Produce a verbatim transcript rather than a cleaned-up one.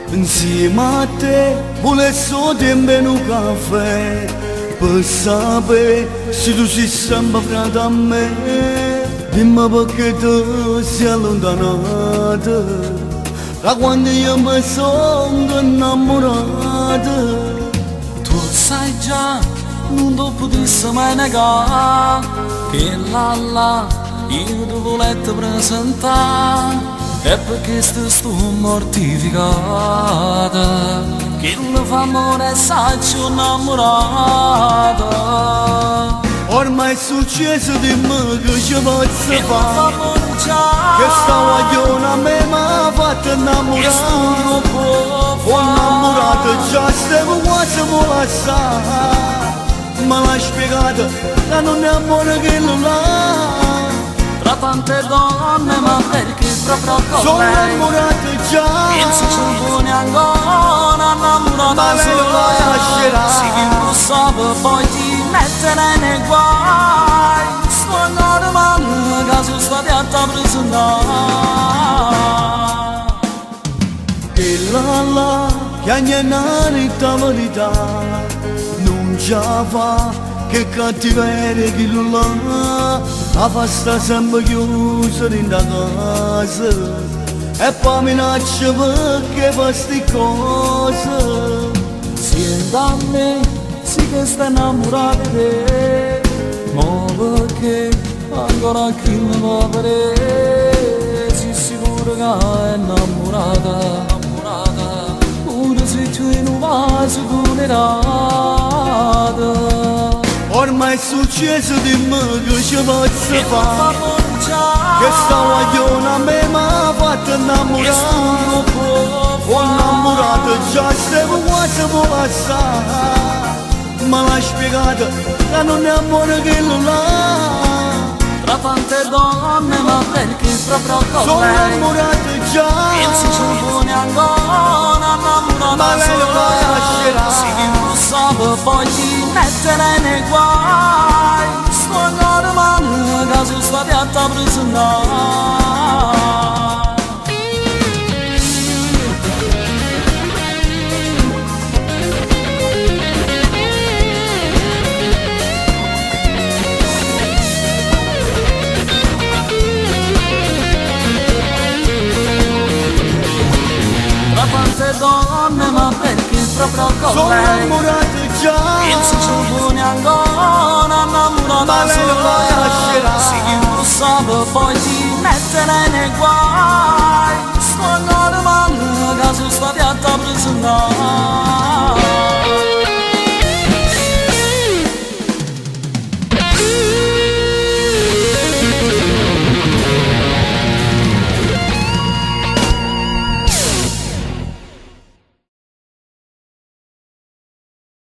insieme a te volevo tempo in un caffè per sapere se tu sei sempre frate a me. Dimmi perché tu sei allontanata da quando io mi sono innamorata. Tu sai già, non ti potessi mai negare che là là io ti volevo presentare. E perché sto mortificata che lo fa amore sacci innamorata. Ormai è successo di me che ci posso Che fare, che sta guaglione a me mi ha fatto innamorare. Ho innamorato già stiamo quasi molestare, ma l'ha spiegato che non è amore che lo là. Tra tante donne ma perché proprio con sono lei innamorato già, il si ci pone ancora innamorata ma lei lo lascerà. Si chi lo sa poi ti mettere nei guai. Sto ancora male che sono stati a te presentare. E là là che ogni la verità non già fa che cattiveria chi lo là, la fa sta sempre chiusa in da casa e poi minaccia perché fa sti cose. Senti a me, sì che stai innamorata di te, ma perché ancora chi mi va a vedere? Sei sicuro che è innamorata, innamorata, pure se tu in un vaso cunerata. Ormai è successo di me che ci posso fare, che sta guaglione a me mi ha fatto innamorare. Ho innamorato già stiamo quasi molestare, ma l'ha spiegato che non è amore che lo là. Tra tante donne ma perché proprio con sono lei innamorato già, il si ci pone ancora innamorata. ma lei lo lascerà. Si chi lo sa poi ti mettere nei guai. Sto ancora male che sono stati a te presentare. Tra tante donne ma perché proprio con sono lei innamorato già, il si ci pone ancora innamorata. ma lei lo lascerà. Si chi lo sa poi ti mettere nei guai. Sto ancora male che sono stati a te presentare.